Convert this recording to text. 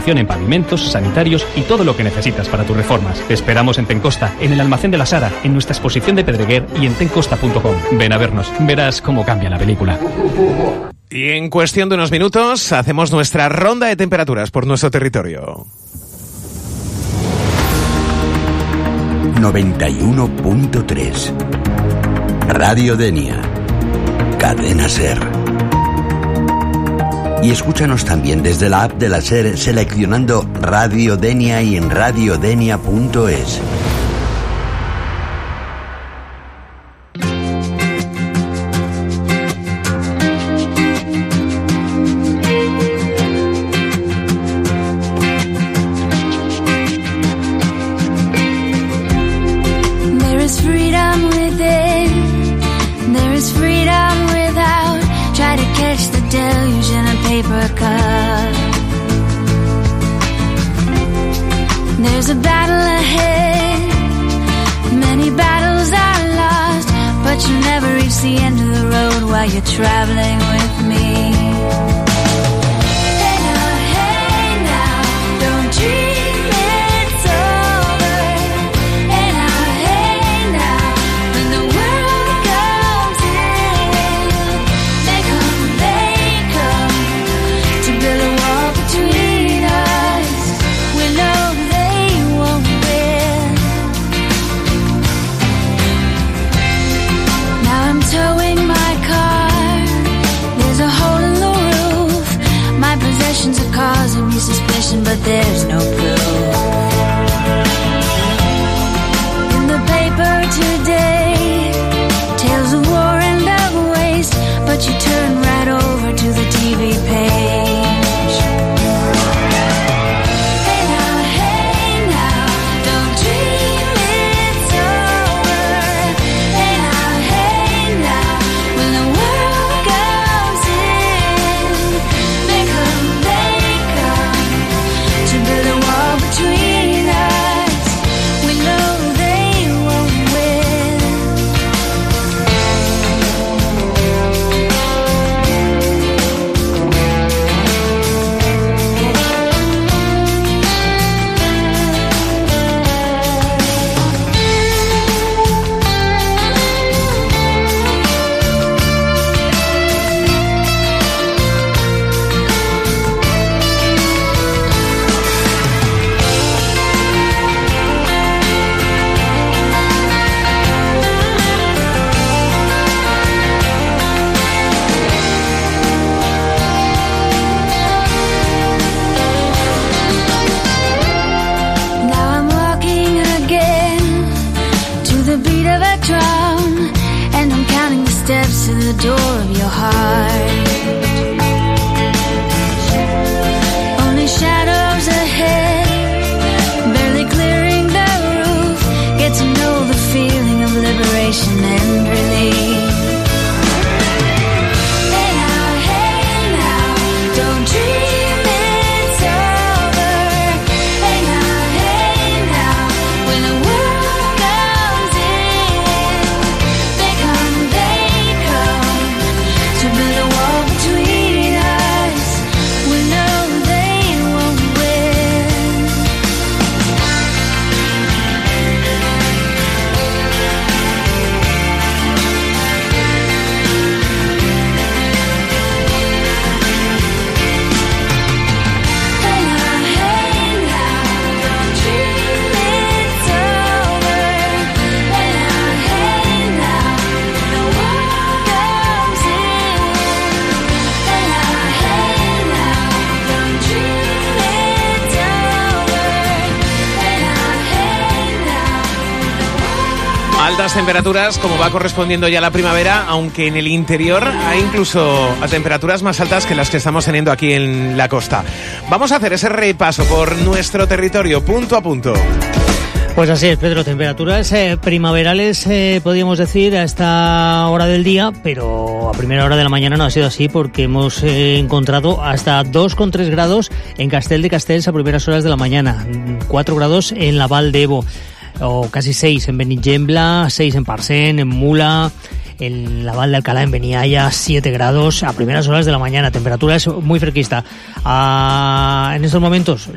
financiación en pavimentos, sanitarios y todo lo que necesitas para tus reformas. Te esperamos en Tencosta, en el almacén de la Sara, en nuestra exposición de Pedreguer y en tencosta.com. Ven a vernos, verás cómo cambia la película. Y en cuestión de unos minutos hacemos nuestra ronda de temperaturas por nuestro territorio. 91.3 Radio Denia, Cadena SER. Y escúchanos también desde la app de la SER seleccionando Radio Denia y en radiodenia.es. There's a battle ahead, many battles are lost, but you'll never reach the end of the road while you're traveling with me. Hey now, don't dream it's over. Hey now, when the world comes in, they come to build a wall between us. We know towing my car, there's a hole in the roof. My possessions are causing me suspicion, but there's no proof. In the paper today, tales of war and of waste, but you turn right over to the TV page. Steps to the door of your heart. Only shadows ahead, barely clearing the roof. Get to know the feeling of liberation and relief. Hey now, don't dream it's over. Hey now, when the world comes in, they come. To build a wall between us, we know they won't win. Hey now, don't dream it's over. Hey now, the world comes in. Altas temperaturas, como va correspondiendo ya la primavera, aunque en el interior hay incluso a temperaturas más altas que las que estamos teniendo aquí en la costa. Vamos a hacer ese repaso por nuestro territorio, punto a punto. Pues así es, Pedro, temperaturas primaverales, podríamos decir, a esta hora del día, pero a primera hora de la mañana no ha sido así porque hemos encontrado hasta 2,3 grados en Castel de Castells a primeras horas de la mañana, 4 grados en la Val d'Ebo, o casi 6 en Benigembla, 6 en Parcén, en Mula, en la Val de Alcalá, en Beniaya, 7 grados a primeras horas de la mañana, temperatura es muy fresquita. En estos momentos